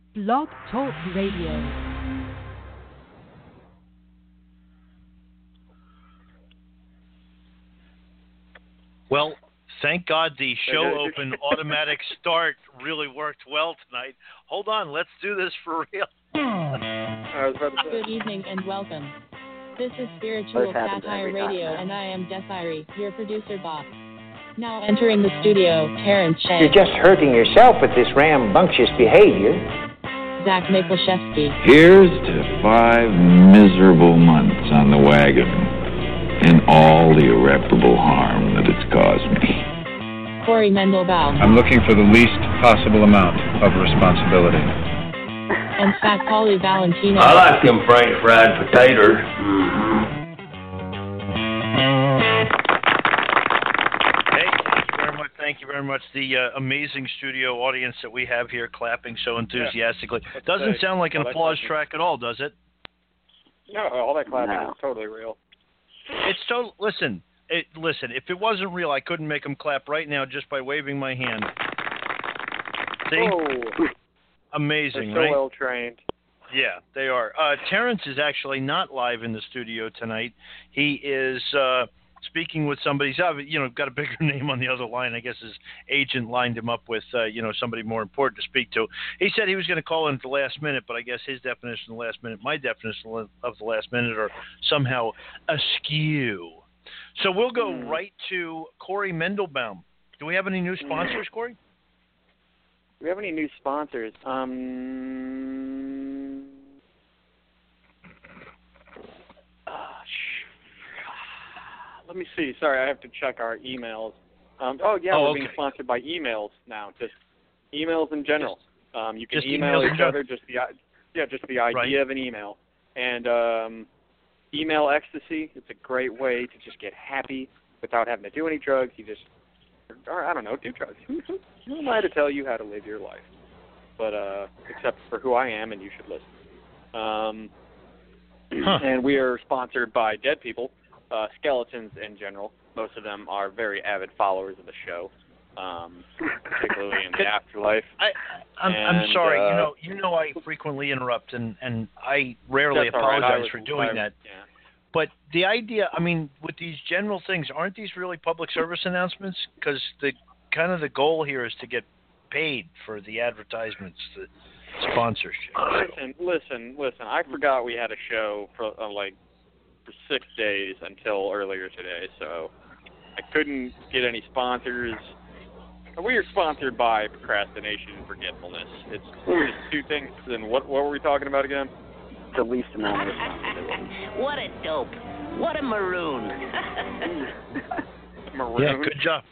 Blog Talk Radio. Well, thank God the show open automatic start really worked well tonight. Hold on, let's do this for real. Good evening and welcome. This is Spiritual Satire Radio and I am Desiree, your producer boss. Now entering the studio, Terrence Shea. You're just hurting yourself with this rambunctious behavior. Zach Mikulszewski. Here's to 5 miserable months on the wagon and all the irreparable harm that it's caused me. Corey Mendelbaum. I'm looking for the least possible amount of responsibility. And Fat Polly Valentino. I like them French fried potatoes. Mm-hmm. Thank you very much. The amazing studio audience that we have here clapping so enthusiastically. Doesn't sound like an applause track at all, does it? No, all that clapping is totally real. It's so. Listen. If it wasn't real, I couldn't make them clap right now just by waving my hand. See? Oh. Amazing, They're so right? well trained. Yeah, they are. Terrence is actually not live in the studio tonight. He is speaking with somebody. He's got a bigger name on the other line. I guess his agent lined him up with somebody more important to speak to. He said he was going to call in at the last minute, but I guess his definition of the last minute, my definition of the last minute, are somehow askew. So we'll go right to Corey Mendelbaum. Do we have any new sponsors, Corey? Do we have any new sponsors? Let me see. Sorry, I have to check our emails. We're being sponsored by emails now. Just emails in general. You can email each other. Just the idea of an email. And email ecstasy. It's a great way to just get happy without having to do any drugs. You just, do drugs. Who am I to tell you how to live your life? But except for who I am, and you should listen. And we are sponsored by Dead People. Skeletons in general. Most of them are very avid followers of the show, particularly in the afterlife. I'm sorry. I frequently interrupt, and I rarely apologize for doing that. Yeah. But the idea, with these general things, aren't these really public service announcements? Because the goal here is to get paid for the advertisements, the sponsorship. Listen. I forgot we had a show for 6 days until earlier today, so I couldn't get any sponsors. We are sponsored by Procrastination and Forgetfulness. It's two things, and what were we talking about again? The least amount of responsibility. What a dope. What a maroon. Maroon? Yeah, good job.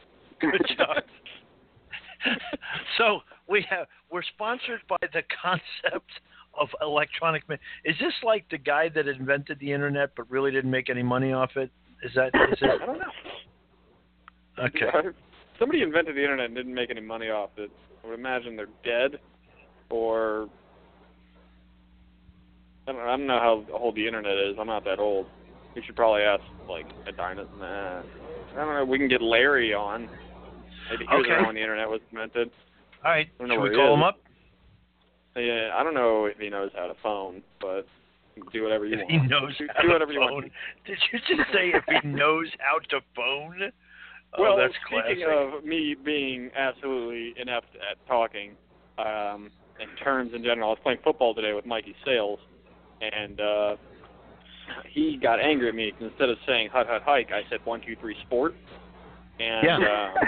So we're sponsored by the concept of electronic. Is this like the guy that invented the internet but really didn't make any money off it? Is it? I don't know. Okay. Somebody invented the internet and didn't make any money off it. I would imagine they're dead, or I don't know how old the internet is. I'm not that old. We should probably ask a dinosaur. I don't know. We can get Larry on. Maybe he was around when the internet was invented. All right. Should we call him up? Yeah, I don't know if he knows how to phone, but you can do whatever you want. He knows how do whatever to phone. You want. Did you just say if he knows how to phone? Well, that's speaking classic. of me being absolutely inept at talking, in terms in general, I was playing football today with Mikey Sales, and he got angry at me. Instead of saying hut, hut, hike, I said 1, 2, 3, sport. And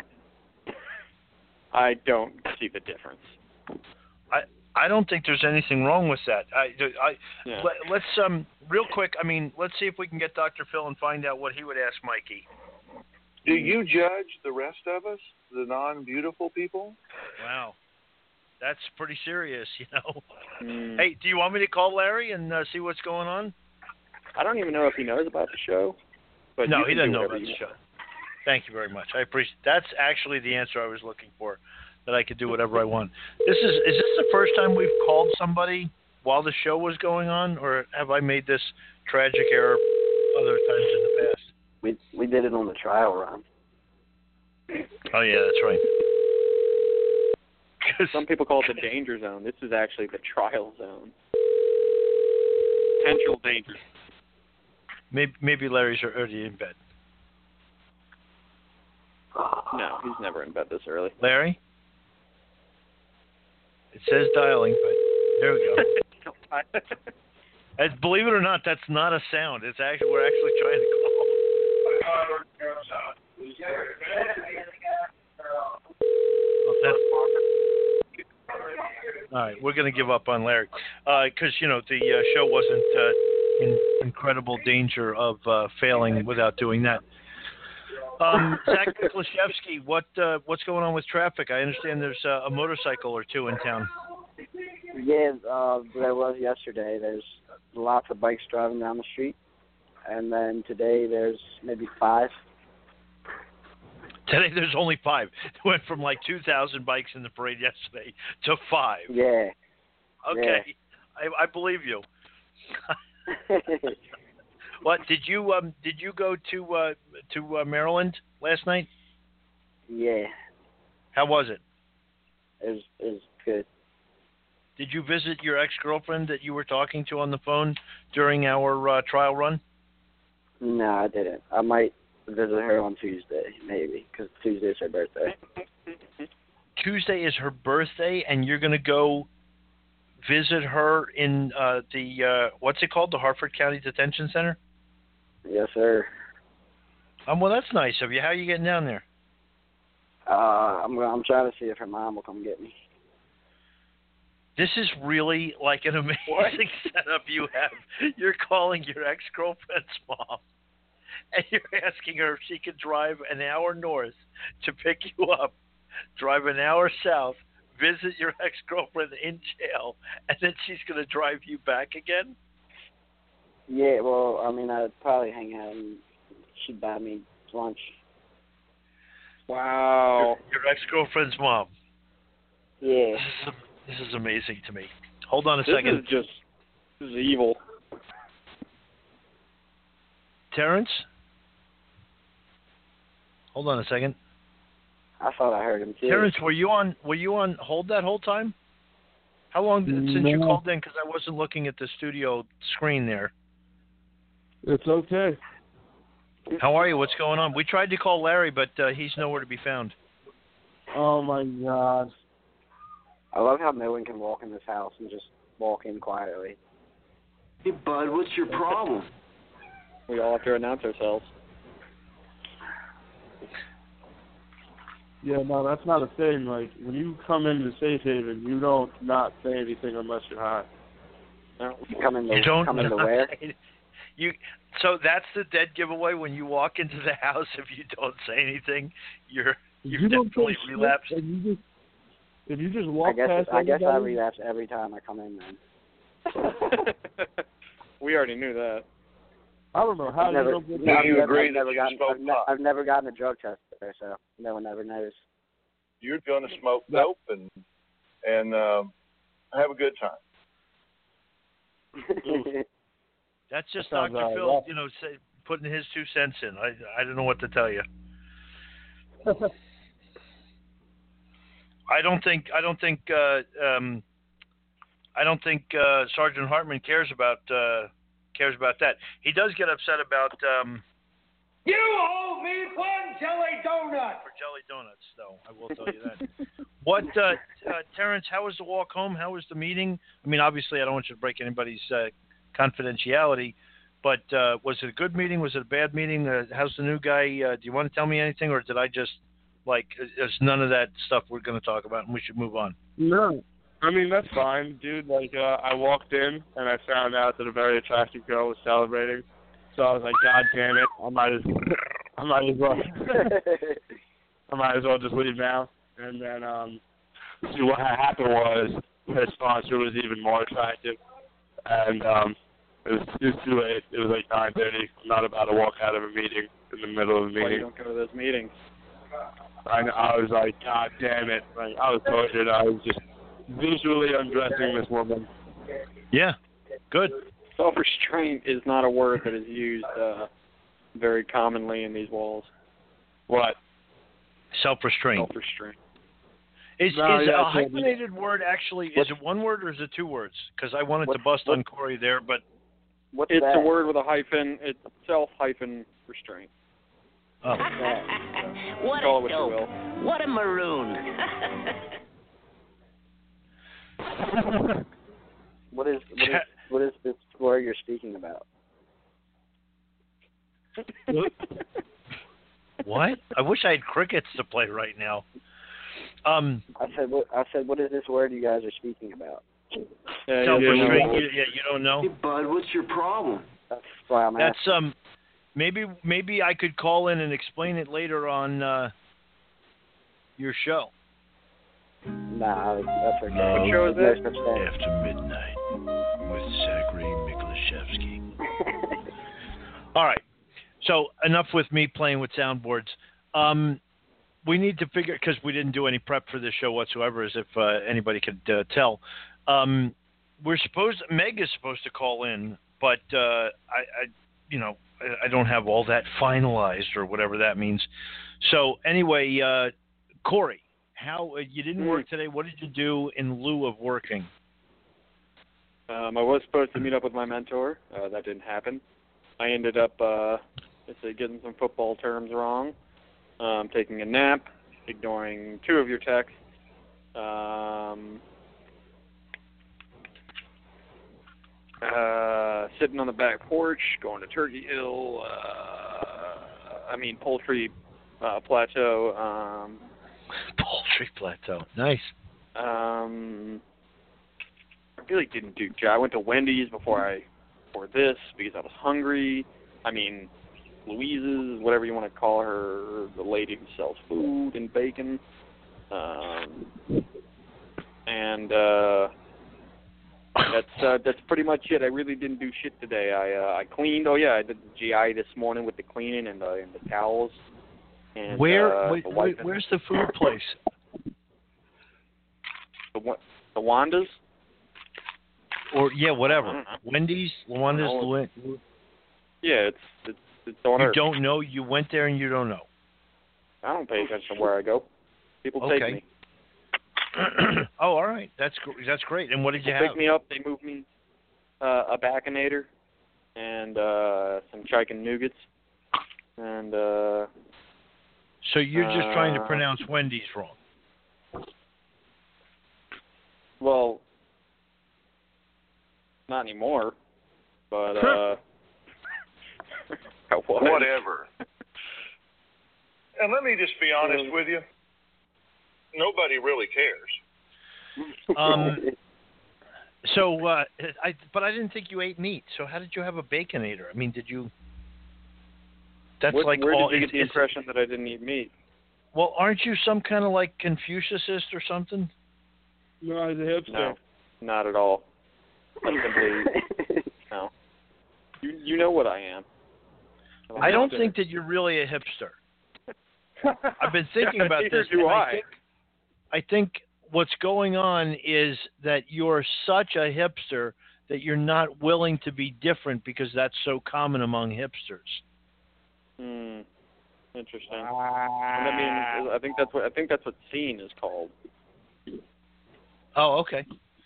I don't see the difference. I don't think there's anything wrong with that. Let's real quick. Let's see if we can get Dr. Phil and find out what he would ask Mikey. Do you judge the rest of us, the non-beautiful people? Wow, that's pretty serious, Hey, do you want me to call Larry and see what's going on? I don't even know if he knows about the show. But no, he doesn't know about the show. Thank you very much. I appreciate. That's actually the answer I was looking for. That I could do whatever I want. Is this the first time we've called somebody while the show was going on, or have I made this tragic error other times in the past? We did it on the trial run. Oh yeah, that's right. Some people call it the danger zone. This is actually the trial zone. Potential danger. Maybe Larry's already in bed. No, he's never in bed this early. Larry? It says dialing, but there we go. Believe it or not, that's not a sound. We're actually trying to call. All right, we're going to give up on Larry because the show wasn't in incredible danger of failing without doing that. Zach Klashevsky, what's going on with traffic? I understand there's a motorcycle or two in town. Yeah, there was yesterday. There's lots of bikes driving down the street, and then today there's maybe 5. Today there's only 5. It went from like 2,000 bikes in the parade yesterday to 5. Yeah. Okay, yeah. I believe you. What did you go to Maryland last night? Yeah. How was it? It was good. Did you visit your ex-girlfriend that you were talking to on the phone during our trial run? No, I didn't. I might visit her on Tuesday, maybe, because Tuesday's her birthday. Tuesday is her birthday, and you're going to go visit her in the what's it called, the Harford County Detention Center? Yes, sir. Well, that's nice of you. How are you getting down there? I'm trying to see if her mom will come get me. This is really like an amazing setup you have. You're calling your ex-girlfriend's mom, and you're asking her if she could drive an hour north to pick you up, drive an hour south, visit your ex-girlfriend in jail, and then she's going to drive you back again? Yeah, well, I mean, I'd probably hang out and she'd buy me lunch. Wow. Your ex-girlfriend's mom. Yeah. This is amazing to me. Hold on a second. This is evil. Terrence? Hold on a second. I thought I heard him too. Terrence, were you on hold that whole time? How long since you called in? Because I wasn't looking at the studio screen there. It's okay. How are you? What's going on? We tried to call Larry, but he's nowhere to be found. Oh, my God. I love how no one can walk in this house and just walk in quietly. Hey, bud, what's your problem? We all have to announce ourselves. Yeah, no, that's not a thing. Like, when you come into Safe Haven, you don't not say anything unless you're hot. No, come in the where? So that's the dead giveaway. When you walk into the house, if you don't say anything, you're definitely relapsed. If you just walk past I guess I relapse every time I come in then. We already knew that. I don't know how I've never gotten a drug test there, so no one ever knows. You're going to smoke dope and have a good time. That's just Dr. Phil, putting his 2 cents in. I don't know what to tell you. I don't think Sergeant Hartman cares about that. He does get upset about. You owe me 1 jelly donut. For jelly donuts, though, I will tell you that. What, Terrence? How was the walk home? How was the meeting? I mean, obviously, I don't want you to break anybody's confidentiality, but was it a good meeting? Was it a bad meeting? How's the new guy? Do you want to tell me anything, or did I just there's none of that stuff we're going to talk about, and we should move on? No. I mean, that's fine, dude. I walked in, and I found out that a very attractive girl was celebrating. So I was like, God damn it, I might as well just leave now. And then, see, what happened was her sponsor was even more attractive. And it was too late. It was like 9:30. I'm not about to walk out of a meeting in the middle of a meeting. Why you don't go to those meetings? I was like, God damn it. Like, I was tortured. I was just visually undressing this woman. Yeah, good. Self-restraint is not a word that is used very commonly in these walls. What? Self-restraint. Self-restraint. Is a hyphenated word actually, is it one word or is it two words? Because I wanted to bust on Corey there, but... It's a word with a hyphen. It's self-restraint. Oh. What Call a it what you dope. will. What a maroon. What is this word you're speaking about? What? I wish I had crickets to play right now. I said, what is this word you guys are speaking about? Self-restraint. You don't know. Hey, bud, what's your problem? That's why I'm asking. Maybe I could call in and explain it later on your show. Nah, that's okay. What show is it? After Midnight with Zachary Miklashevsky. All right. So enough with me playing with soundboards. We need to figure, because we didn't do any prep for this show whatsoever, as if anybody could tell. Meg is supposed to call in, but I don't have all that finalized or whatever that means. So anyway, Corey, how you didn't work today? What did you do in lieu of working? I was supposed to meet up with my mentor. That didn't happen. I ended up getting some football terms wrong. Taking a nap, ignoring two of your texts. Sitting on the back porch, going to Turkey Hill. Poultry Plateau. Poultry Plateau, nice. I really didn't do. I went to Wendy's before this because I was hungry. Louise's, whatever you want to call her, the lady who sells food and bacon. That's pretty much it. I really didn't do shit today. I cleaned. Oh yeah, I did the GI this morning with the cleaning and the towels. And, where's the food place? The Wanda's? Or whatever. Wendy's, Wanda's. Yeah, it's on Earth. You don't know? You went there and you don't know? I don't pay attention to where I go. People take me. Oh, all right. That's great. And what did you have? They pick me up. They move me a Baconator and some chicken nougats. And so you're just trying to pronounce Wendy's wrong? Well, not anymore. But whatever. And let me just be honest with you. Nobody really cares. But I didn't think you ate meat. So how did you have a Baconator? Did you? That's where did you get the impression that I didn't eat meat? Well, aren't you some kind of like Confucianist or something? No, I was a hipster. No, not at all. I'm simply no. You know what I am. I don't think that you're really a hipster. I've been thinking about this. I think what's going on is that you're such a hipster that you're not willing to be different because that's so common among hipsters. Interesting. I think that's what scene is called. Oh, okay.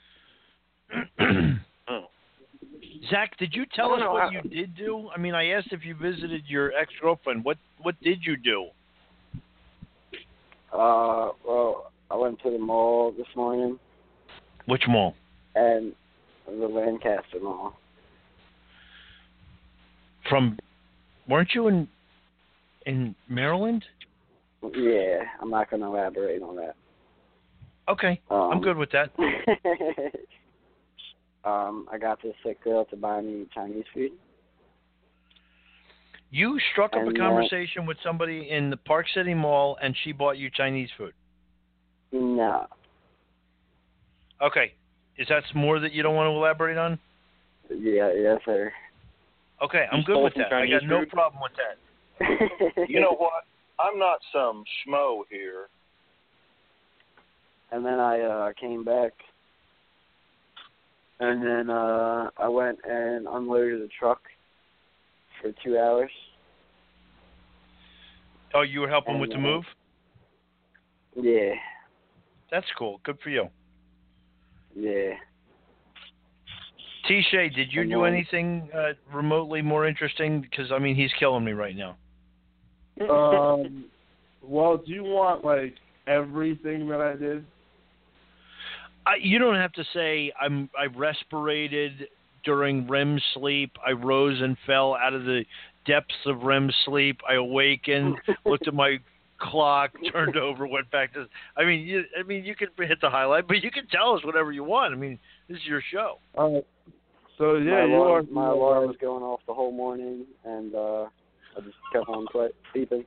Zach, did you tell us what you did do? I asked if you visited your ex-girlfriend. What did you do? Well, I went to the mall this morning. Which mall? And the Lancaster Mall. Weren't you in Maryland? Yeah, I'm not going to elaborate on that. Okay, I'm good with that. I got this sick girl to buy me Chinese food. You struck up a conversation with somebody in the Park City Mall, and she bought you Chinese food? No. Okay. Is that more that you don't want to elaborate on? Yeah, yes, sir. Okay, I'm good with that. I got no problem with that. You know what? I'm not some schmo here. And then I came back. And then I went and unloaded the truck for 2 hours. Oh, you were helping with the move? Yeah. That's cool. Good for you. Yeah. T-Shay, did you do anything remotely more interesting? Because, I mean, he's killing me right now. Well, do you want, like, everything that I did? You don't have to say I respirated during REM sleep. I rose and fell out of the depths of REM sleep. I awakened, looked at my clock, turned over, went back to. I mean, you can hit the highlight, but you can tell us whatever you want. I mean, this is your show. So yeah, my alarm was going off the whole morning, and I just kept on sleeping.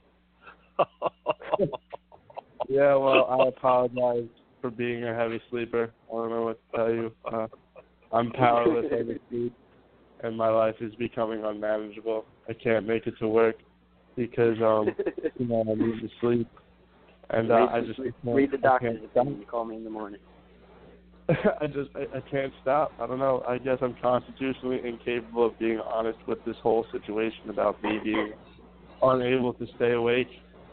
Yeah, well, I apologize for being a heavy sleeper. I don't know what to tell you. I'm powerless over sleep, and my life is becoming unmanageable. I can't make it to work because I need to sleep, and I just read the doctor's opinion. Call me in the morning. I can't stop. I don't know. I guess I'm constitutionally incapable of being honest with this whole situation about me being unable to stay awake.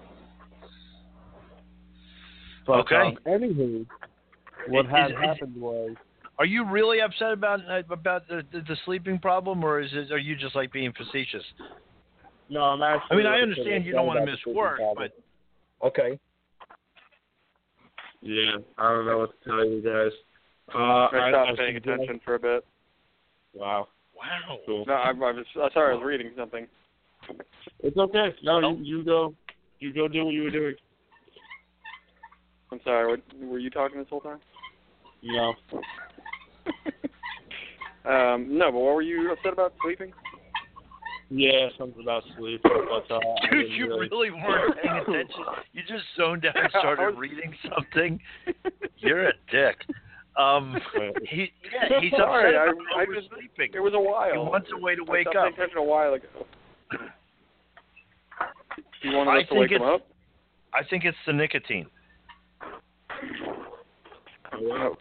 But, okay. Anywho, what happened was. Are you really upset about the sleeping problem, or are you just like being facetious? No, I'm actually. I mean, I understand you don't want to miss work, but okay. Yeah, I don't know what to tell you guys. I stopped paying attention for a bit. Wow. Cool. No, I was sorry. I was reading something. It's okay. No, you go do what you were doing. I'm sorry. Were you talking this whole time? No. No, but what were you upset about? Sleeping? Yeah, something about sleep. But, dude, you really weren't paying attention. You just zoned out and started reading something. You're a dick. He's sorry. upset I about just sleeping. It was a while. He wants a way to wake up. I stopped paying attention a while ago. You wanted us to wake him up? I think it's the nicotine. Oh, wow.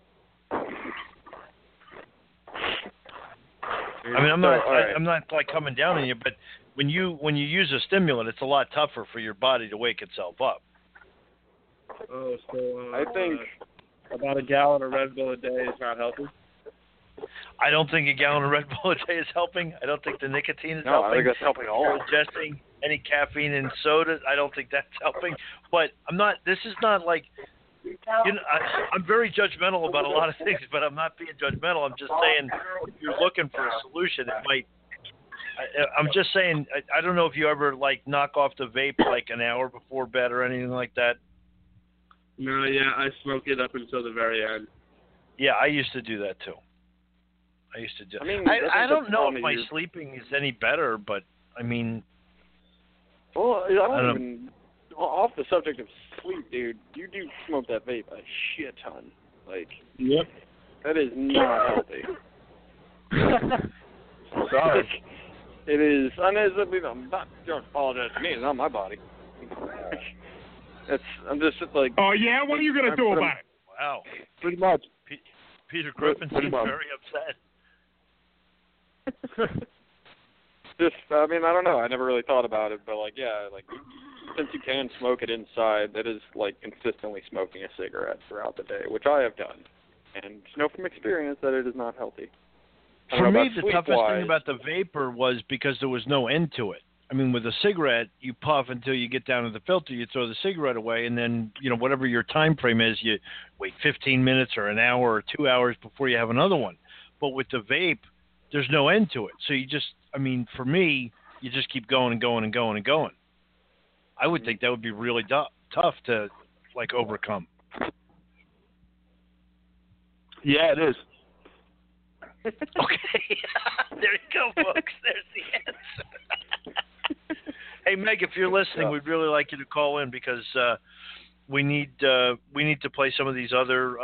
I mean, I'm not like coming down on you, but when you use a stimulant, it's a lot tougher for your body to wake itself up. Oh, so I think about a gallon of Red Bull a day is not helping. I don't think a gallon of Red Bull a day is helping. I don't think the nicotine is helping. No, I think that's helping at all. Ingesting any caffeine in soda, I don't think that's helping. But this is not like. I'm very judgmental about a lot of things, but I'm not being judgmental. I'm just saying if you're looking for a solution, it might. I'm just saying I don't know if you ever like knock off the vape like an hour before bed or anything like that. No, yeah, I smoke it up until the very end. Yeah, I used to do that too. I mean, I don't know if my sleeping is any better, but I mean. Well, I don't even. Off the subject of sleep, dude, you do smoke that vape a shit ton. Like, yep. That is not healthy. Sorry. It is. I'm not. Don't apologize to me. It's not my body. I'm just like. Oh yeah, what are you gonna do about it? Wow. Pretty much. Peter Griffin seems very upset. I mean, I don't know. I never really thought about it, but since you can smoke it inside, that is like consistently smoking a cigarette throughout the day, which I have done, and know from experience that it is not healthy. For me, the toughest thing about the vapor was because there was no end to it. I mean, with a cigarette, you puff until you get down to the filter, you throw the cigarette away, and then, whatever your time frame is, you wait 15 minutes or an hour or 2 hours before you have another one. But with the vape, there's no end to it. So for me, you just keep going and going and going and going. I would think that would be really tough to, overcome. Yeah, it is. Okay. There you go, folks. There's the answer. Hey, Meg, if you're listening, we'd really like you to call in because we need to play some of these other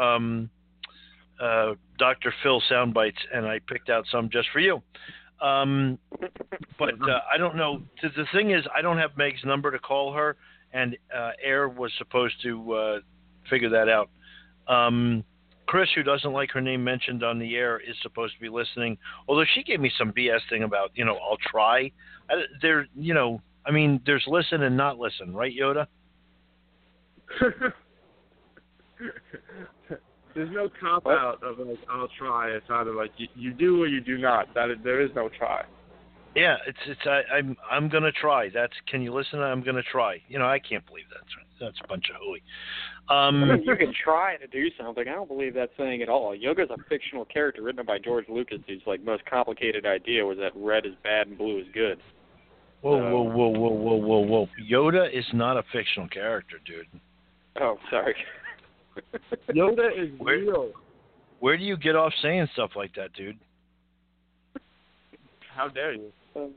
Dr. Phil sound bites, and I picked out some just for you. But I don't know. The thing is, I don't have Meg's number to call her, and Air was supposed to figure that out. Chris, who doesn't like her name mentioned on the air, is supposed to be listening. Although she gave me some BS thing about, I'll try. There's listen and not listen, right, Yoda? There's no cop out of like I'll try. It's either like you do or you do not. There is no try. Yeah, I'm gonna try. Can you listen? I'm gonna try. I can't believe that's a bunch of hooey. You can try to do something. I don't believe that saying at all. Yoda's a fictional character written by George Lucas, whose most complicated idea was that red is bad and blue is good. Whoa! Yoda is not a fictional character, dude. Oh, sorry. Yoda is real. Where do you get off saying stuff like that, dude? How dare you?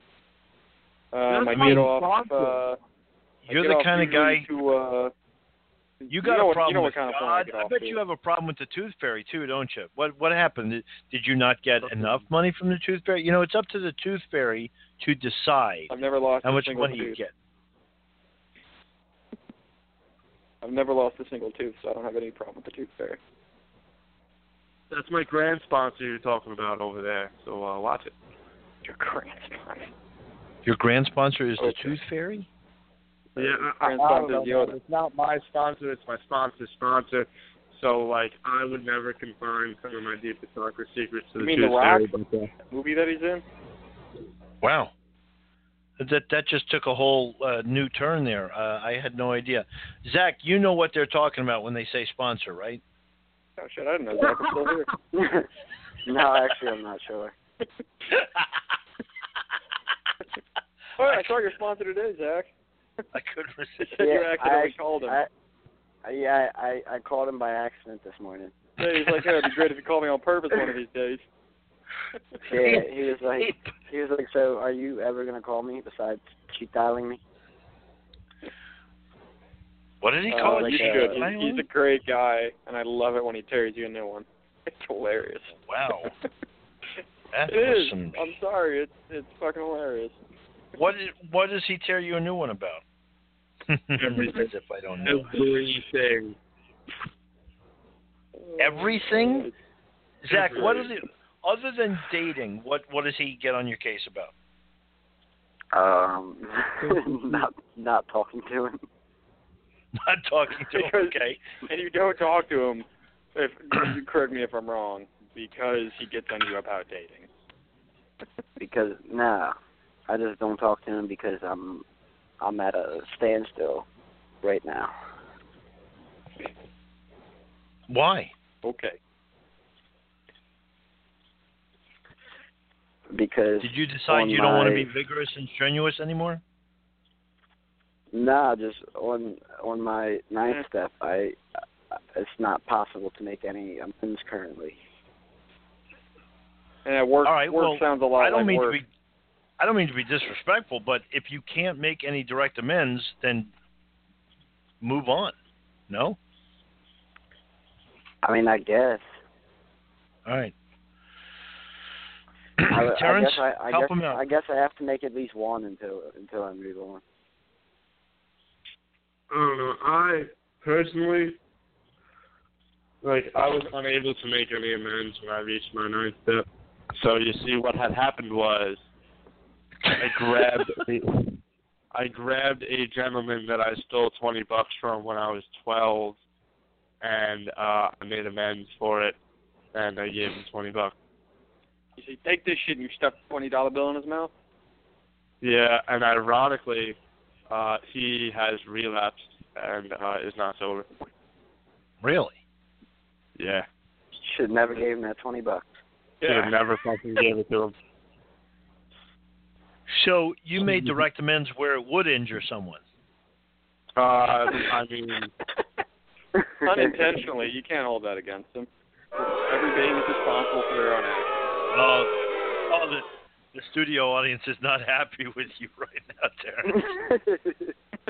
I get off. You're the kind of guy. You got a problem with kind of God. I bet you have a problem with the Tooth Fairy too, don't you? What happened? Did you not get enough money from the Tooth Fairy? It's up to the Tooth Fairy to decide I've never lost how much single money tooth. you get. I've never lost a single tooth, so I don't have any problem with the Tooth Fairy. That's my grand sponsor you're talking about over there, so watch it. Your grand sponsor? Your grand sponsor is the Tooth Fairy? Yeah, grand sponsor is Yoda. It's not my sponsor, it's my sponsor's sponsor. So, I would never confine some of my deepest, darkest secrets to the Tooth Fairy. The movie that he's in? Wow. That just took a whole new turn there. I had no idea. Zach, you know what they're talking about when they say sponsor, right? Oh, shit, I didn't know Zach was still here. No, actually, I'm not sure. Oh, I saw your sponsor today, Zach. I couldn't resist. You accidentally called him. I called him by accident this morning. Yeah, he's like, it'd be great if you called me on purpose one of these days. Yeah, he was like, so are you ever going to call me besides cheat dialing me? What did he call it? You should. He's a great guy, and I love it when he tears you a new one. It's hilarious. Wow. It is. I'm sorry. It's fucking hilarious. What does he tear you a new one about? Everything. As if I don't know. Everything. Everything? Zach, what is it? Other than dating, what does he get on your case about? Not talking to him. Not talking to him, okay. And you don't talk to him, if you correct me if I'm wrong, because he gets on you about dating. Because, I just don't talk to him because I'm at a standstill right now. Why? Okay. Because did you decide you don't want to be vigorous and strenuous anymore? No, just on my ninth step, it's not possible to make any amends currently. And work sounds a lot I don't like work. I don't mean to be disrespectful, but if you can't make any direct amends, then move on. No? I mean, I guess. All right. Terrence, help him out. I guess I have to make at least one until I move on. I don't know. I personally, I was unable to make any amends when I reached my ninth step. So you see, what had happened was I grabbed a gentleman that I stole $20 from when I was 12, and I made amends for it, and I gave him $20. You say, take this shit, and you stuffed a $20 bill in his mouth? Yeah, and ironically, he has relapsed and is not sober. Really? Yeah. Should never gave him that $20. Should have never fucking gave it to him. So you made direct amends where it would injure someone? I mean... Unintentionally, you can't hold that against them. Every baby's responsible for their own actions. The studio audience is not happy with you right now, Terrence.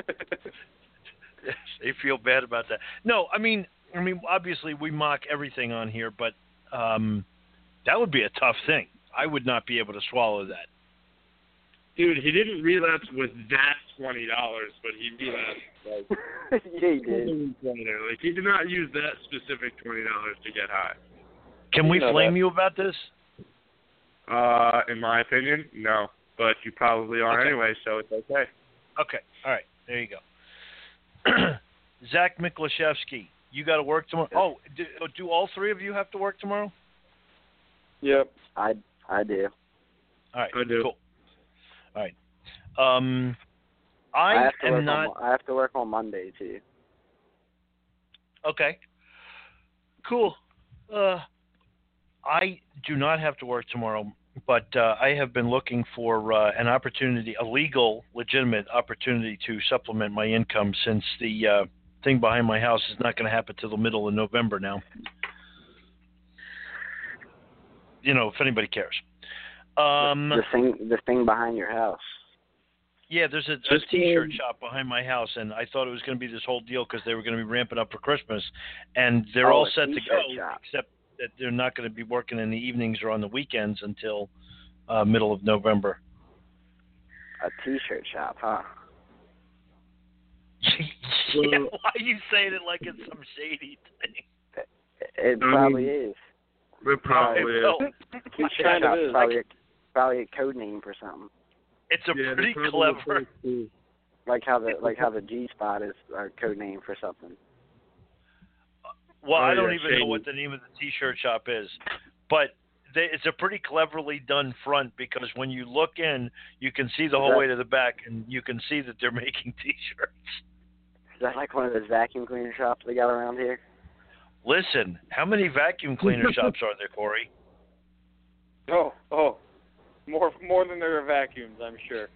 They feel bad about that. No, I mean, obviously we mock everything on here, but that would be a tough thing. I would not be able to swallow that. Dude, he didn't relapse with that $20, but he relapsed. Yeah, he did. He did not use that specific $20 to get high. Can we flame you about this? In my opinion, no. But you probably are anyway, so it's okay. Okay. All right. There you go. Zach Miklashevsky, You got to work tomorrow. Oh, do all three of you have to work tomorrow? Yep. I do. All right. I do. Cool. All right. I am not. I have to work on Monday too. Okay. Cool. I do not have to work tomorrow, but I have been looking for an opportunity, a legal, legitimate opportunity to supplement my income since the thing behind my house is not going to happen till the middle of November now. You know, if anybody cares. The thing behind your house. Yeah, there's a T-shirt shop behind my house, and I thought it was going to be this whole deal because they were going to be ramping up for Christmas, and they're all set to go, except that they're not going to be working in the evenings or on the weekends until middle of November. A T-shirt shop, huh? Yeah, why are you saying it like it's some shady thing? It probably is. It probably is. T-shirt shop is probably a code name for something. It's pretty clever. Like how the G spot is a code name for something. Well, I don't even know what the name of the T-shirt shop is, but it's a pretty cleverly done front because when you look in, you can see the whole way to the back, and you can see that they're making T-shirts. Is that like one of those vacuum cleaner shops they got around here? Listen, how many vacuum cleaner shops are there, Corey? Oh. More than there are vacuums, I'm sure.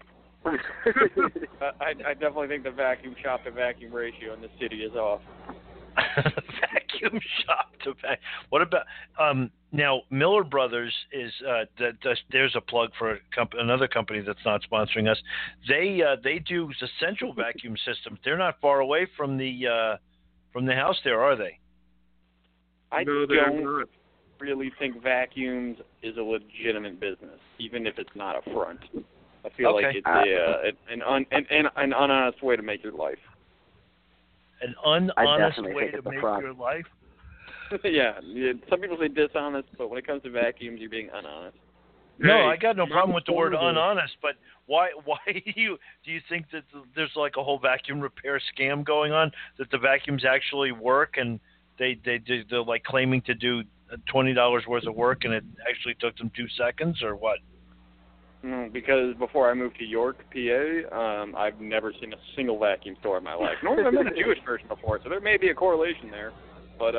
I definitely think the vacuum shop to vacuum ratio in the city is off. Vacuum shop to vacuum. What about now? Miller Brothers is there's a plug for another company that's not sponsoring us. They do the central vacuum system. They're not far away from the house there, are they? I don't really think vacuums is a legitimate business, even if it's not a front. I feel like it's an unhonest way to make your life. An unhonest way to make your life? Yeah, some people say dishonest, but when it comes to vacuums, you're being unhonest. No, I got no problem with the word unhonest, but why do you think that there's like a whole vacuum repair scam going on, that the vacuums actually work and they're like claiming to do $20 worth of work and it actually took them 2 seconds, or what? Because before I moved to York, PA, I've never seen a single vacuum store in my life. Nor have I met a Jewish person before, so there may be a correlation there. But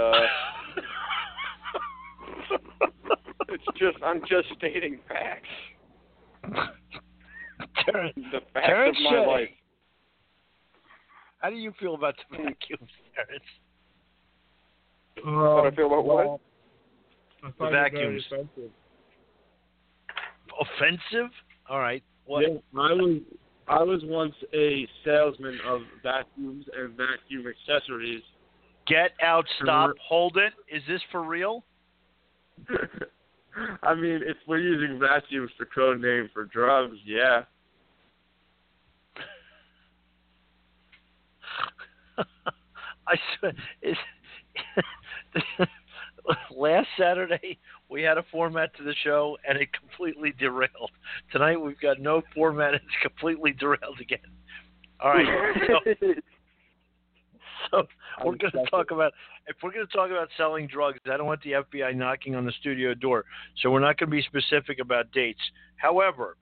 I'm just stating facts. The facts Terrence of my life. How do you feel about the vacuums, Terrence? How do I feel about what? The vacuums. Offensive? All right. What? Yeah, I was once a salesman of vacuums and vacuum accessories. Get out! Stop! Hold it! Is this for real? I mean, if we're using vacuums for code name for drugs, yeah. I swear, last Saturday we had a format to the show and it completely derailed. Tonight we've got no format; it's completely derailed again. All right, so we're going to talk about. If we're going to talk about selling drugs, I don't want the FBI knocking on the studio door, so we're not going to be specific about dates. However,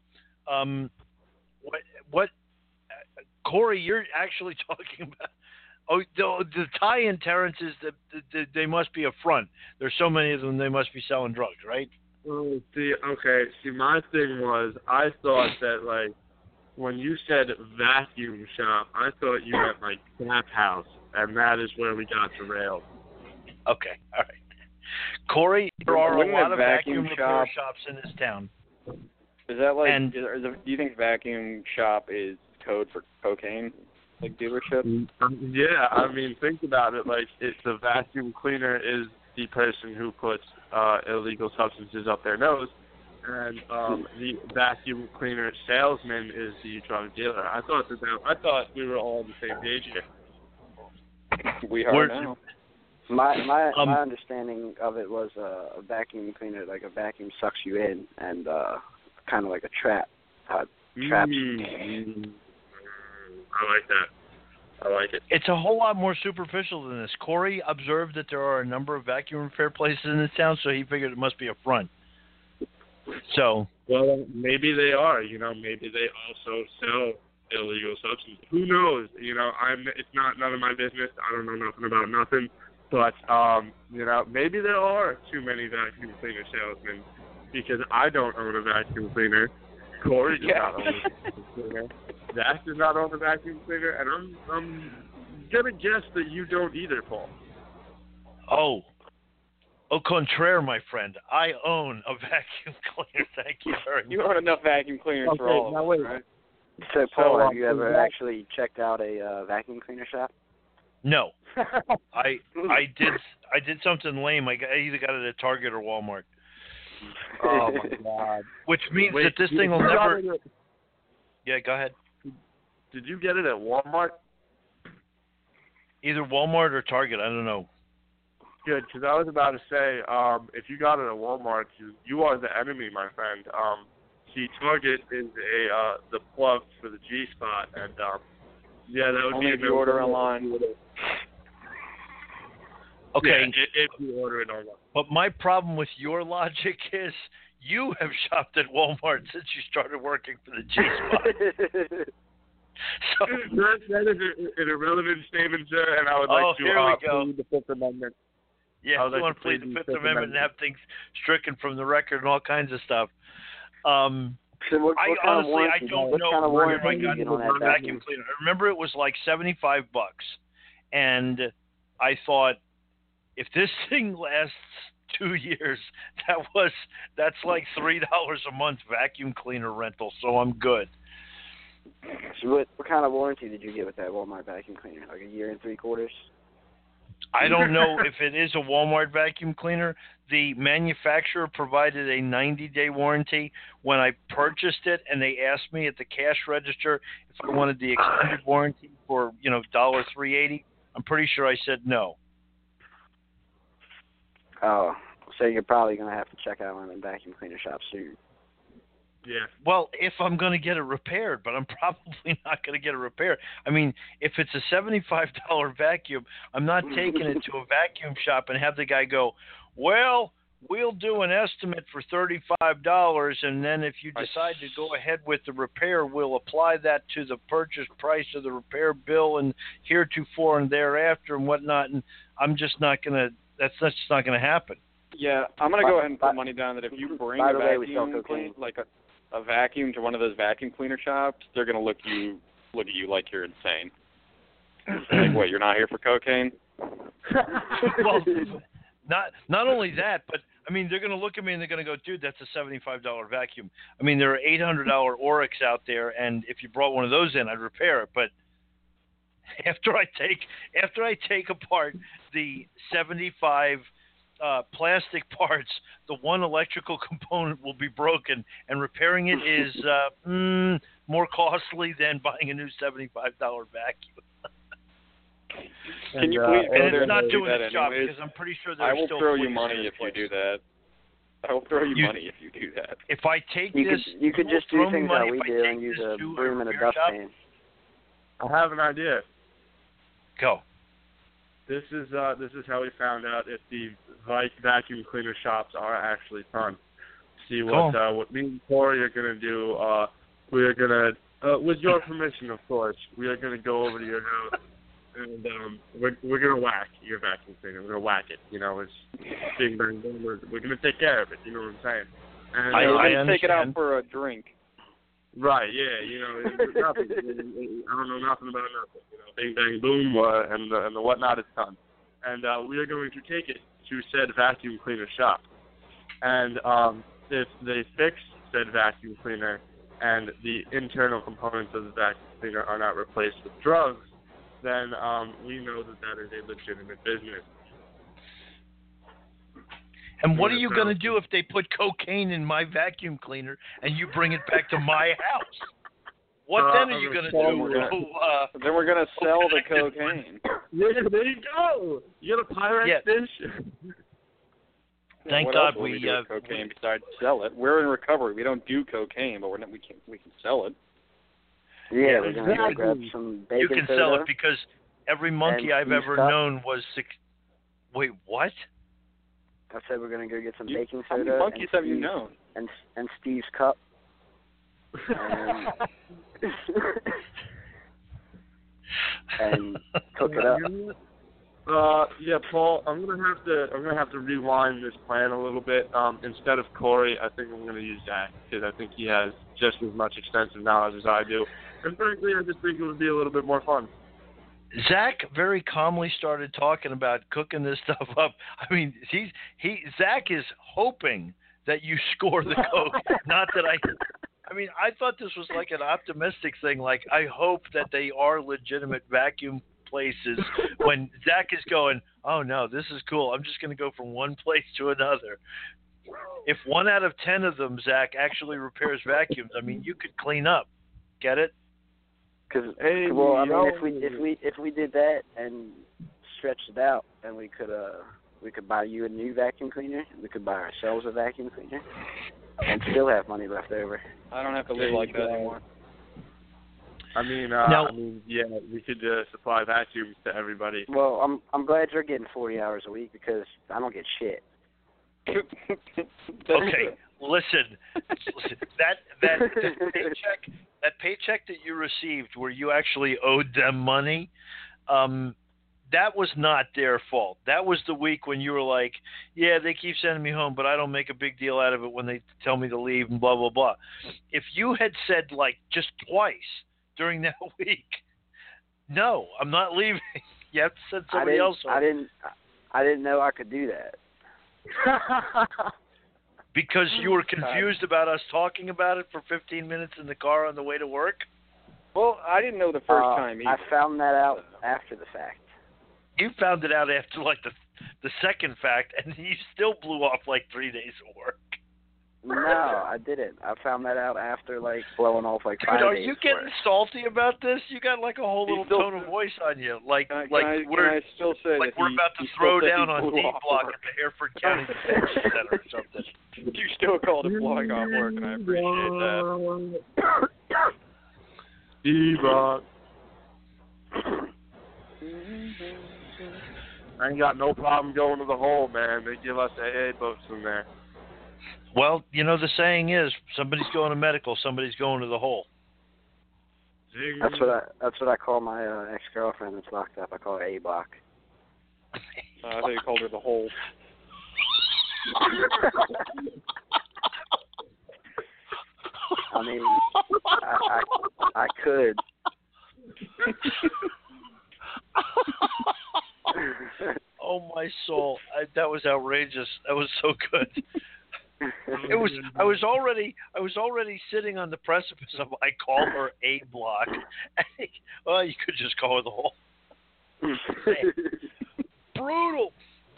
what Corey, you're actually talking about. Oh, the tie-in, Terrence, is that they must be a front. There's so many of them, they must be selling drugs, right? Oh, see, my thing was, I thought that, like, when you said vacuum shop, I thought you meant, like, tap house, and that is where we got derailed. Okay, all right. Corey, there are a lot of vacuum repair shops in this town. Is that like, do you think vacuum shop is code for cocaine? Like dealership? Yeah, I mean, think about it. Like, it's the vacuum cleaner is the person who puts illegal substances up their nose, and the vacuum cleaner salesman is the drug dealer. I thought we were all on the same page here. We are now. My understanding of it was a vacuum cleaner, like a vacuum sucks you in, and kind of like a trap. Traps. I like that. I like it. It's a whole lot more superficial than this. Corey observed that there are a number of vacuum repair places in this town, so he figured it must be a front. So. Well, maybe they are. Maybe they also sell illegal substances. Who knows? It's none of my business. I don't know nothing about nothing. But maybe there are too many vacuum cleaner salesmen because I don't own a vacuum cleaner. Corey does not own a vacuum cleaner. Zach does not own a vacuum cleaner, and I'm gonna guess that you don't either, Paul. Au contraire, my friend. I own a vacuum cleaner. Thank you very much. You own enough vacuum cleaners for all of us, right? So, Paul, have you ever actually checked out a vacuum cleaner shop? No. I did something lame. I either got it at Target or Walmart. Oh my God! Which means that this thing will never. Yeah, go ahead. Did you get it at Walmart? Either Walmart or Target. I don't know. Good, because I was about to say, if you got it at Walmart, you are the enemy, my friend. See, Target is the plug for the G-spot, and yeah, that would only be if you order online. Okay. Yeah, if you order it online. But my problem with your logic is you have shopped at Walmart since you started working for the G-spot. So, that is an irrelevant statement, sir, and I would like to plead the Fifth Amendment. Yeah, you want to plead the Fifth Amendment and have things stricken from the record and all kinds of stuff. I don't know where I got the vacuum cleaner. I remember it was like $75, and I thought, if this thing lasts 2 years, that's like $3 a month vacuum cleaner rental, so I'm good. So what kind of warranty did you get with that Walmart vacuum cleaner? Like 1 year and 3/4? I don't know if it is a Walmart vacuum cleaner. The manufacturer provided a 90-day warranty when I purchased it, and they asked me at the cash register if I wanted the extended warranty for, $3.80. I'm pretty sure I said no. Oh, so you're probably going to have to check out one of them vacuum cleaner shops soon. Yeah. Well, if I'm going to get it repaired, but I'm probably not going to get it repaired. I mean, if it's a $75 vacuum, I'm not taking it to a vacuum shop and have the guy go, well, we'll do an estimate for $35, and then if you decide to go ahead with the repair, we'll apply that to the purchase price of the repair bill and heretofore and thereafter and whatnot. And I'm just not going to – that's just not going to happen. Yeah, I'm going to go ahead and put money down that if you bring a vacuum clean, like a vacuum to one of those vacuum cleaner shops, they're going to look at you like you're insane. Like, what, you're not here for cocaine? Well, not only that, but I mean, they're going to look at me and they're going to go, dude, that's a $75 vacuum. I mean, there are $800 Oryx out there, and if you brought one of those in, I'd repair it. But after I take apart the 75 plastic parts, the one electrical component will be broken, and repairing it is more costly than buying a new $75 vacuum. Can you please go there and it's not and doing do that its job anyways? because I'm pretty sure there's still. I will throw you money if you do that. I will throw you money if you do that. If I take you could just do things that we do and use a broom and a dustpan. I have an idea. Go. This is how we found out if the vacuum cleaner shops are actually fun. See what me and Corey are gonna do. We are gonna, with your permission, of course, we are gonna go over to your house and we're gonna whack your vacuum cleaner. We're gonna whack it. It's big bang boom. We're gonna take care of it. You know what I'm saying? And I take it out for a drink. Right, yeah, nothing. I don't know nothing about nothing. Bing, bang, boom, and the whatnot is done. And we are going to take it to said vacuum cleaner shop. And if they fix said vacuum cleaner and the internal components of the vacuum cleaner are not replaced with drugs, then we know that is a legitimate business. And what are you going to do if they put cocaine in my vacuum cleaner and you bring it back to my house? What then are you going to do? Then we're going to sell the cocaine. Yeah, there you go. You got a pirate fish. Thank God we do cocaine besides sell it. We're in recovery. We don't do cocaine, but we can sell it. Yeah, we're going to go grab some bacon You can soda. sell it because every monkey I've ever known was Wait, what? I said we're going to go get some baking soda. How many monkeys have you known? And Steve's cup. And cook it up. Yeah, Paul, I'm gonna have to rewind this plan a little bit. Instead of Corey, I think I'm gonna use Zach because I think he has just as much extensive knowledge as I do, and frankly, I just think it would be a little bit more fun. Zach very calmly started talking about cooking this stuff up. I mean, Zach is hoping that you score the Coke, not that I mean, I thought this was like an optimistic thing. Like, I hope that they are legitimate vacuum places when Zach is going, oh, no, this is cool. I'm just going to go from one place to another. If 1 out of 10 of them, Zach, actually repairs vacuums, I mean, you could clean up. Get it? Because, well, I mean, if we did that and stretched it out, then we could buy you a new vacuum cleaner. We could buy ourselves a vacuum cleaner and still have money left over. I don't have to live like that anymore. I mean, yeah, we could supply vacuums to everybody. Well, I'm glad you're getting 40 hours a week because I don't get shit. Okay, listen. That paycheck that you received, where you actually owed them money, that was not their fault. That was the week when you were like, yeah, they keep sending me home, but I don't make a big deal out of it when they tell me to leave and blah, blah, blah. If you had said, like, just twice during that week, no, I'm not leaving, you have to send somebody else home. I didn't know I could do that. Because you were confused about us talking about it for 15 minutes in the car on the way to work? Well, I didn't know the first time either. I found that out after the fact. You found it out after, like, the second fact, and you still blew off, like, 3 days of work. No, I didn't. I found that out after, like, blowing off, like, 5 days. Are you getting salty about this? You got, like, a whole little tone of voice on you. Like, we're about to throw down on D Block at the Hereford County Detention Center or something. You still called it blowing off work, and I appreciate that. D Block. I ain't got no problem going to the hole, man. They give us AA books in there. Well, you know, the saying is, somebody's going to medical, somebody's going to the hole. That's what I call my ex-girlfriend that's locked up. I call her A Block. I thought you called her the hole. I mean, I could. Oh my soul! That was outrageous. That was so good. It was. I was already sitting on the precipice of I call her A Block. Well, you could just call her the whole. Brutal.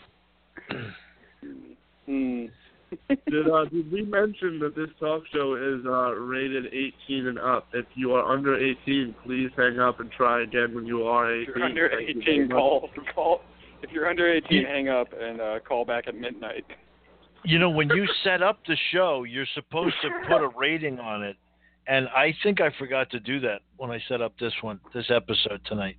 Did we mention that this talk show is rated 18 and up? If you are under 18, please hang up and try again when you are 18. If you're under 18, call. If you're under 18, hang up and call back at midnight. You know, when you set up the show, you're supposed to put a rating on it, and I think I forgot to do that when I set up this episode tonight.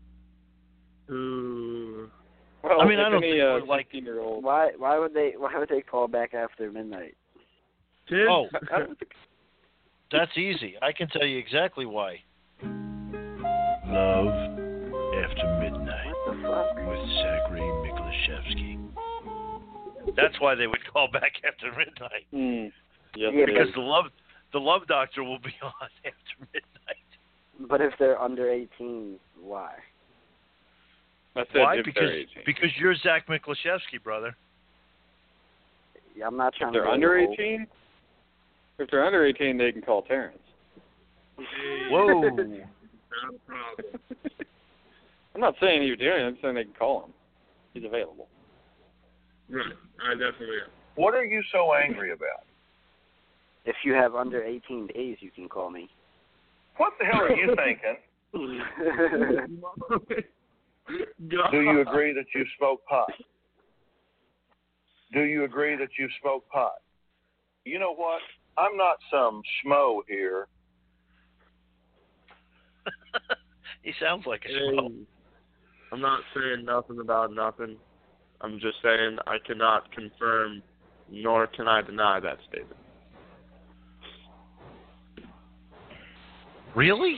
Ooh. Well, I mean, I don't think like 15-year-old. Why would they call back after midnight? Oh, that's easy. I can tell you exactly why. Love After Midnight with Zachary Miklashevsky. That's why they would call back after midnight. Yes, because the love doctor will be on after midnight. But if they're under 18, why? Why? Because you're Zach Miklashevsky, brother. Yeah, I'm not trying if they're under 18? If they're under 18, they can call Terrence. Whoa. Not a problem. I'm not saying you're doing it. I'm saying they can call him. He's available. Right. I definitely am. What are you so angry about? If you have under 18 days, you can call me. What the hell are you thinking? Do you agree that you smoke pot? Do you agree that you smoke pot? You know what? I'm not some schmo here He sounds like a schmo. I'm not saying nothing about nothing. I'm just saying I cannot confirm nor can I deny that statement. Really?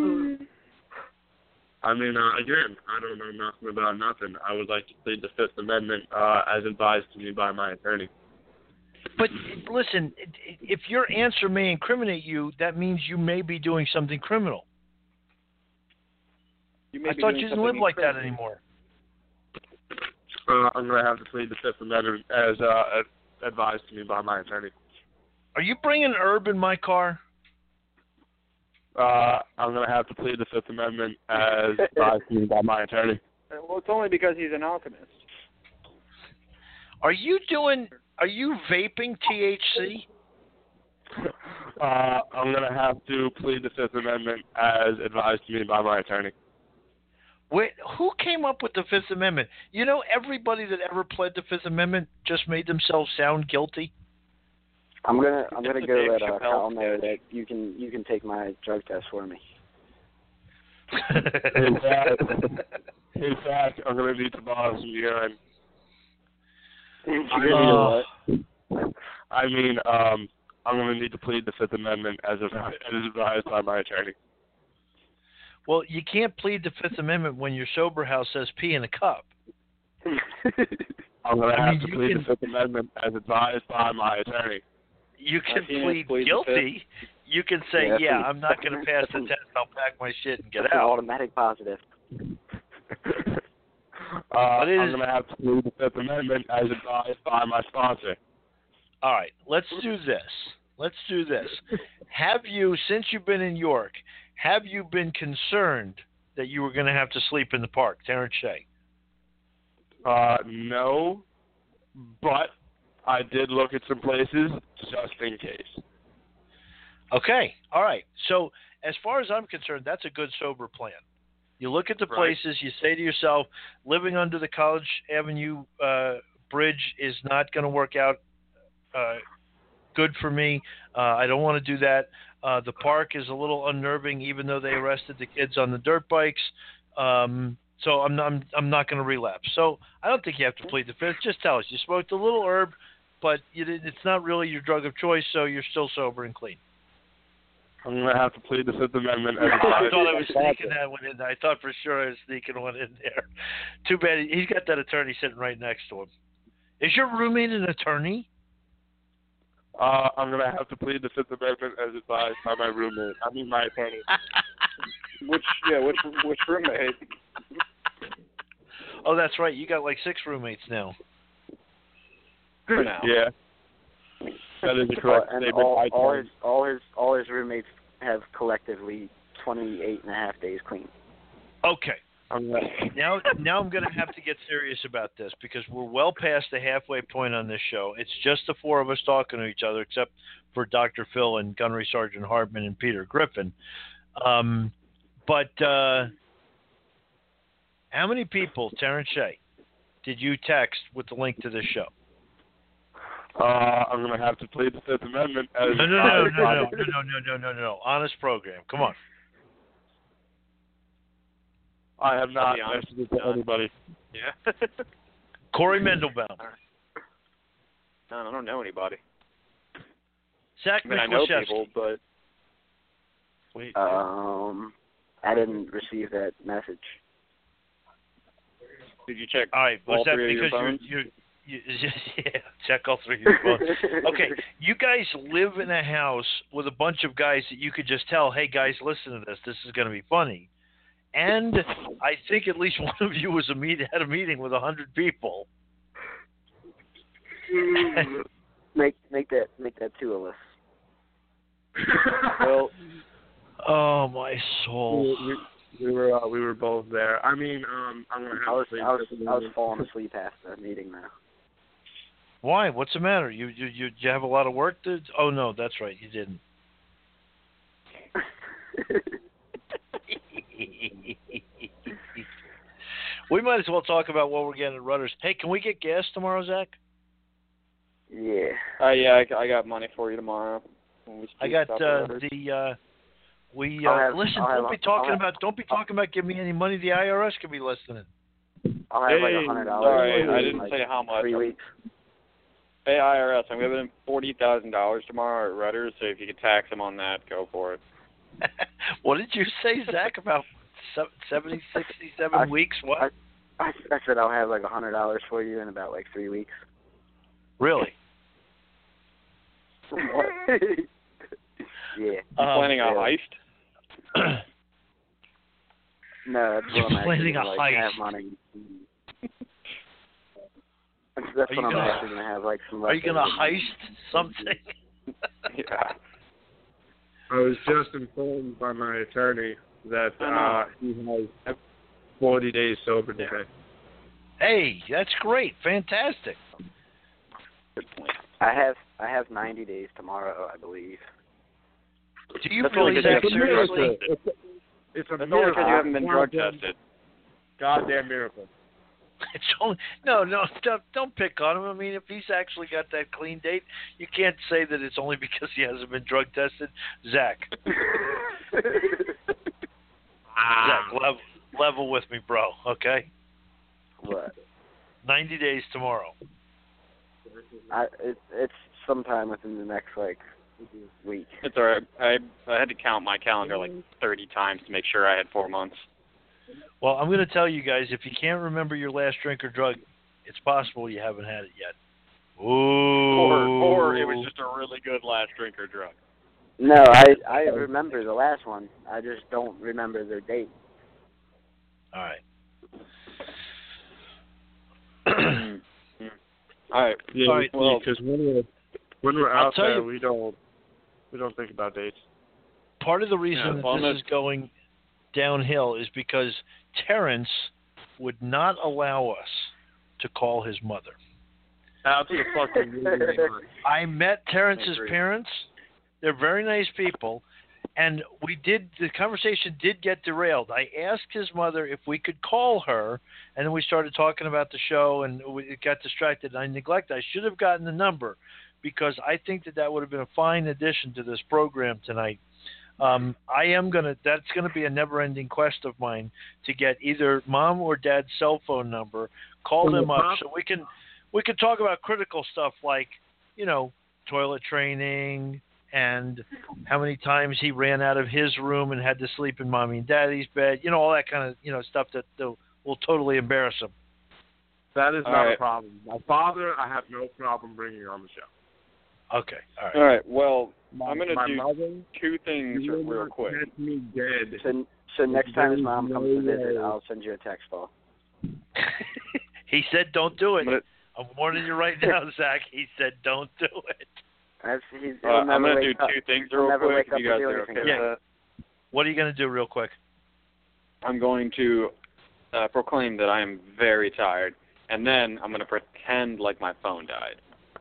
I mean, again, I don't know nothing about nothing. I would like to plead the Fifth Amendment as advised to me by my attorney. But listen, if your answer may incriminate you, that means you may be doing something criminal. I thought you didn't live like that anymore. I'm going to have to plead the Fifth Amendment as advised to me by my attorney. Are you bringing herb in my car? I'm going to have to plead the Fifth Amendment as advised to me by my attorney. Well, it's only because he's an alchemist. Are you vaping THC? I'm going to have to plead the Fifth Amendment as advised to me by my attorney. Wait, who came up with the Fifth Amendment? You know, everybody that ever pled the Fifth Amendment just made themselves sound guilty. I'm gonna go let Kyle know that you can take my drug test for me. In fact, I'm gonna need to borrow some urine. I'm gonna need to plead the Fifth Amendment as advised by my attorney. Well, you can't plead the Fifth Amendment when your sober house says pee in a cup. I'm going to have to plead the Fifth Amendment as advised by my attorney. You can plead guilty. You can say, I'm not going to pass the test. I'll pack my shit and get out. Automatic positive. I'm going to have to plead the Fifth Amendment as advised by my sponsor. All right, let's do this. Have you, since you've been in York, have you been concerned that you were going to have to sleep in the park, Terrence Shea? No, but I did look at some places just in case. Okay, all right. So as far as I'm concerned, that's a good sober plan. You look at the places, you say to yourself, living under the College Avenue bridge is not going to work out good for me. I don't want to do that. The park is a little unnerving, even though they arrested the kids on the dirt bikes. So I'm not going to relapse. So I don't think you have to plead the Fifth. Just tell us you smoked a little herb, but it's not really your drug of choice, so you're still sober and clean. I'm going to have to plead the Fifth Amendment. I thought I was sneaking that one in. I thought for sure I was sneaking one in there. Too bad he's got that attorney sitting right next to him. Is your roommate an attorney? I'm going to have to plead the Fifth Amendment as advised by my roommate. I mean my attorney. Which roommate? Oh, that's right. You got like 6 roommates now. For now. Yeah. That is a correct statement. All his roommates have collectively 28.5 days clean. Okay. Now I'm going to have to get serious about this because we're well past the halfway point on this show. It's just the 4 of us talking to each other, except for Dr. Phil and Gunnery Sergeant Hartman and Peter Griffin. But how many people, Terrence Shea, did you text with the link to this show? I'm going to have to plead the Fifth Amendment as No. Honest program. Come on. I have not mentioned it to anybody. Yeah. Corey Mendelbaum. No, I don't know anybody. Zach I know people, but wait. I didn't receive that message. Did you check? All right. Was that because you check all 3 of your phones. Okay, you guys live in a house with a bunch of guys that you could just tell, hey guys, listen to this. This is going to be funny. And I think at least one of you had a meeting with 100 people. Make that 2 of us. Well, oh my soul. We were both there. I mean, I'm gonna have I was falling asleep after the meeting now. Why? What's the matter? You have a lot of work to? Oh no, that's right, you didn't. We might as well talk about what we're getting at Rudders. Hey, can we get gas tomorrow, Zach? Yeah. I got money for you tomorrow. I got the Listen. Don't be talking about giving me any money. The IRS could be listening. I'll have like $100. Sorry, I didn't say how much. 3 weeks. Hey, IRS, I'm giving him $40,000 tomorrow at Rutter's, so if you could tax him on that, go for it. What did you say, Zach, about 70, 67 weeks? What? I said I'll have like $100 for you in about like 3 weeks. Really? What? Yeah. Planning a heist? No, that's You're what I'm planning actually a like, heist. have money. That's what I'm actually going to have, like some. Are you going to heist something? Yeah. I was just informed by my attorney that he has 40 days sober today. Hey, that's great. Fantastic. I have 90 days tomorrow, I believe. Do you really take it seriously? It's a That's miracle. only because you haven't been drug tested. Goddamn miracle. It's only, don't pick on him. I mean, if he's actually got that clean date, you can't say that it's only because he hasn't been drug tested. Zach. Zach, level with me, bro, okay? What? 90 days tomorrow. It's sometime within the next, like, week. It's all right. I had to count my calendar like 30 times to make sure I had 4 months. Well, I'm going to tell you guys, if you can't remember your last drink or drug, it's possible you haven't had it yet. Ooh. Or it was just a really good last drink or drug. No, I remember the last one. I just don't remember their date. All right. All right. Yeah, all right. Well, because when we're out there, we don't think about dates. Part of the reason that this is going downhill is because Terrence would not allow us to call his mother. I met Terrence's parents. They're very nice people, and the conversation did get derailed. I asked his mother if we could call her, and then we started talking about the show, and it got distracted. I should have gotten the number, because I think that would have been a fine addition to this program tonight. That's gonna be a never-ending quest of mine to get either mom or dad's cell phone number, call them up so we can talk about critical stuff like, toilet training and how many times he ran out of his room and had to sleep in mommy and daddy's bed, all that kind of, stuff that will totally embarrass him. That is not a problem. My father, I have no problem bringing on the show. Okay, all right. All right, well, I'm going to do 2 things real quick. Me dead. So next time his mom comes to visit, I'll send you a text call. He said don't do it. I'm warning you right now, Zach. He said don't do it. I'm going to do 2 things real quick. If you guys are okay with that. What are you going to do real quick? I'm going to proclaim that I am very tired, and then I'm going to pretend like my phone died.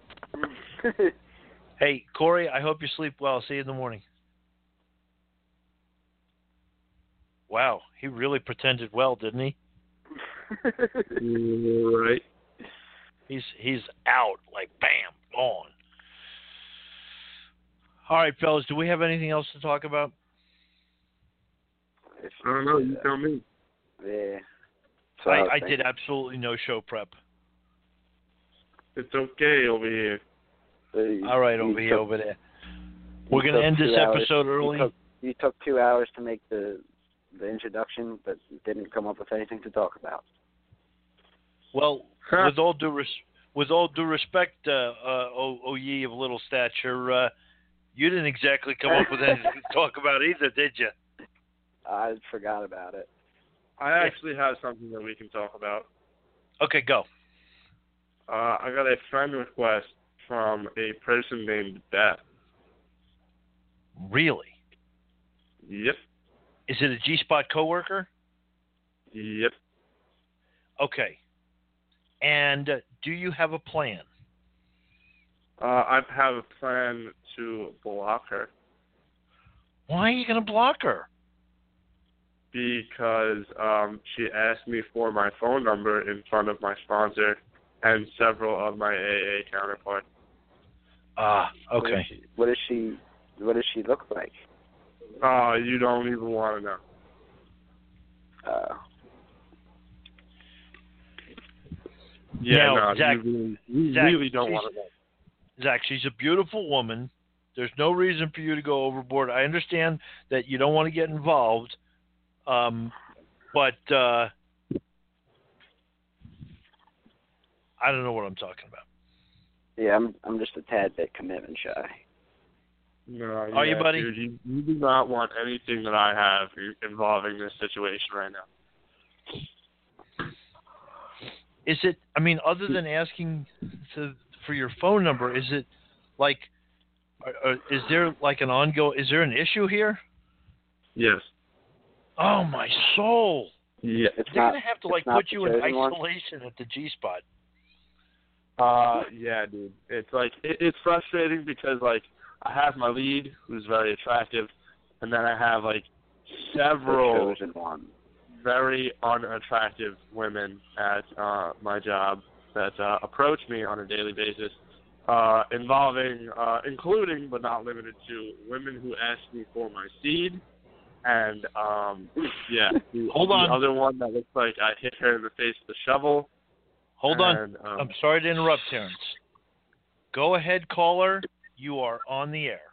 Hey, Corey, I hope you sleep well. See you in the morning. Wow, he really pretended well, didn't he? Right. He's out, like bam, gone. All right, fellas, do we have anything else to talk about? I don't know. You tell me. Yeah. So I did absolutely no show prep. It's okay over here. All right, over there. We're going to end this episode early. You took 2 hours to make the introduction, but didn't come up with anything to talk about. Well, with all due respect, O ye of little stature, you didn't exactly come up with anything to talk about either, did you? I forgot about it. I actually have something that we can talk about. Okay, go. I got a friend request from a person named Beth. Really? Yep. Is it a G-Spot coworker? Yep. Okay. And do you have a plan? I have a plan to block her. Why are you going to block her? Because she asked me for my phone number in front of my sponsor and several of my AA counterparts. Ah, okay. What does she look like? Oh, you don't even want to know. Yeah, now, no, Zach, you Zach, really don't want to know. Zach, she's a beautiful woman. There's no reason for you to go overboard. I understand that you don't want to get involved, but I don't know what I'm talking about. Yeah, I'm just a tad bit commitment shy. No, Are you, buddy? Dude, you do not want anything that I have involving this situation right now. Is it, I mean, other than asking for your phone number, is it like, is there like an ongoing, is there an issue here? Yes. Oh, my soul. Yeah. They're going to have to like put you in isolation at the G-spot. Yeah, dude. It's like, it's frustrating because like, I have my lead, who's very attractive, and then I have like several very unattractive women at my job that approach me on a daily basis, including but not limited to women who ask me for my seed, and yeah, Hold on. The other one that looks like I hit her in the face with a shovel. Hold on. I'm sorry to interrupt, Terrence. Go ahead, caller. You are on the air.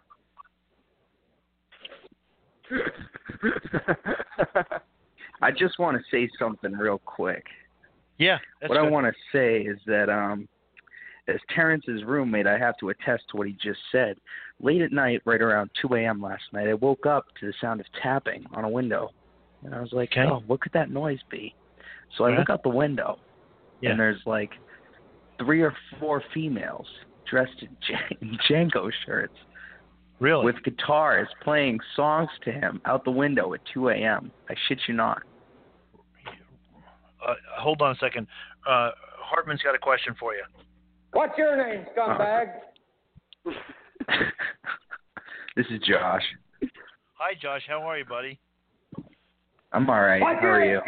I just want to say something real quick. Yeah. What I want to say is that as Terrence's roommate, I have to attest to what he just said. Late at night, right around 2 a.m. last night, I woke up to the sound of tapping on a window. And I was like, oh, what could that noise be? So I look out the window, and there's like 3 or 4 females dressed in Django shirts. Really? With guitars playing songs to him out the window at 2 a.m. I shit you not. Hold on a second. Hartman's got a question for you. What's your name, scumbag? This is Josh. Hi, Josh. How are you, buddy? I'm all right. What's How are you?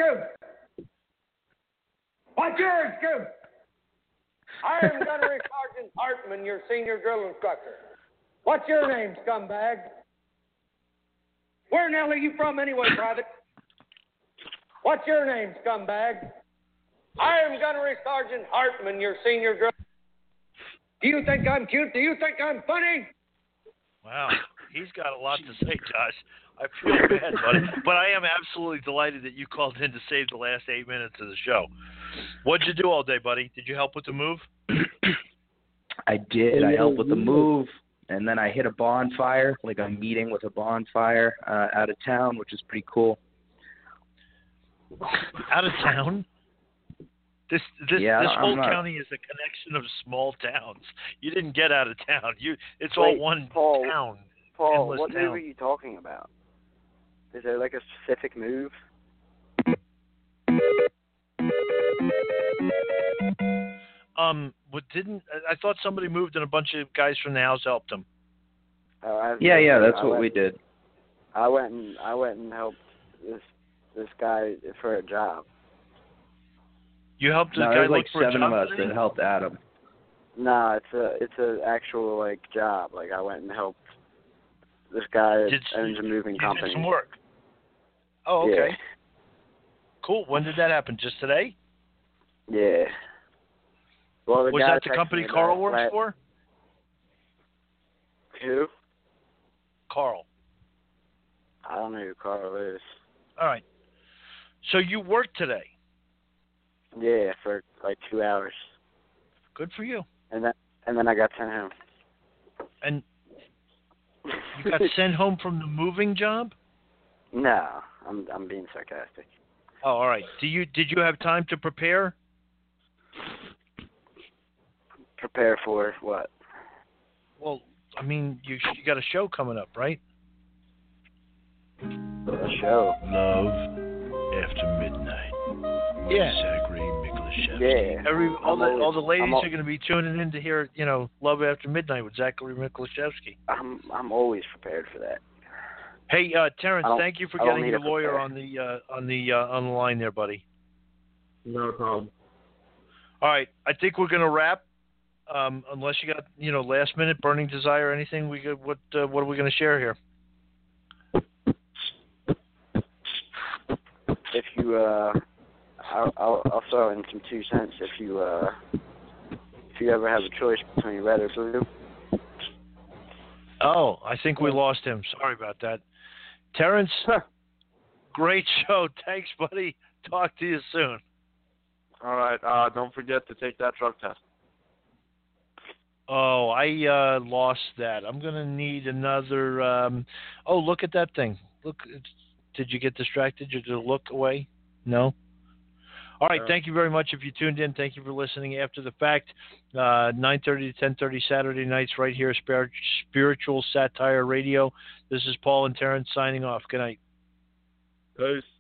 What's your excuse? I am Gunnery Sergeant Hartman, your senior drill instructor. What's your name, scumbag? Where in the hell are you from anyway, Private? What's your name, scumbag? I am Gunnery Sergeant Hartman, your senior drill. Do you think I'm cute? Do you think I'm funny? Wow, he's got a lot to say, Josh. I feel bad, buddy. But I am absolutely delighted that you called in to save the last 8 minutes of the show. What'd you do all day, buddy? Did you help with the move? I did. I helped with the move, and then I hit a bonfire, like a meeting with a bonfire out of town, which is pretty cool. Out of town? This whole county is a connection of small towns. You didn't get out of town. It's all one town. Paul, what move are you talking about? Is there like a specific move? I thought somebody moved and a bunch of guys from the house helped them. Yeah, that's what we did. I went and helped this guy for a job. You helped this guy there was like look for a 7 job of us today? that helped Adam. No, it's a actual like job. Like I went and helped this guy that owns a moving company. Did some work. Oh, okay. Yeah. Cool. When did that happen? Just today? Yeah. Well, was that the company Carl works for? Who? Carl. I don't know who Carl is. All right. So you worked today? Yeah, for like 2 hours. Good for you. And then I got sent home. And you got sent home from the moving job? No, I'm being sarcastic. Oh, all right. Did you have time to prepare? Prepare for what? Well, I mean, you got a show coming up, right? A show? Love After Midnight. Yeah. Zachary Miklashevsky. Yeah. All the ladies are going to be tuning in to hear, Love After Midnight with Zachary Miklashevsky. I'm always prepared for that. Hey, Terrence, thank you for getting your lawyer on the line there, buddy. No problem. All right, I think we're going to wrap. Unless you got last minute burning desire or anything, what are we going to share here? if you I'll throw in some 2 cents if you ever have a choice between red or blue. Oh, I think we lost him. Sorry about that. Terrence, great show. Thanks, buddy. Talk to you soon. All right. Don't forget to take that drug test. Oh, I lost that. I'm going to need another. Oh, look at that thing. Look. Did you get distracted? Did you look away? No? All right. Thank you very much if you tuned in. Thank you for listening after the fact. 9:30 to 10:30 Saturday nights right here, Spiritual Satire Radio. This is Paul and Terrence signing off. Good night. Peace.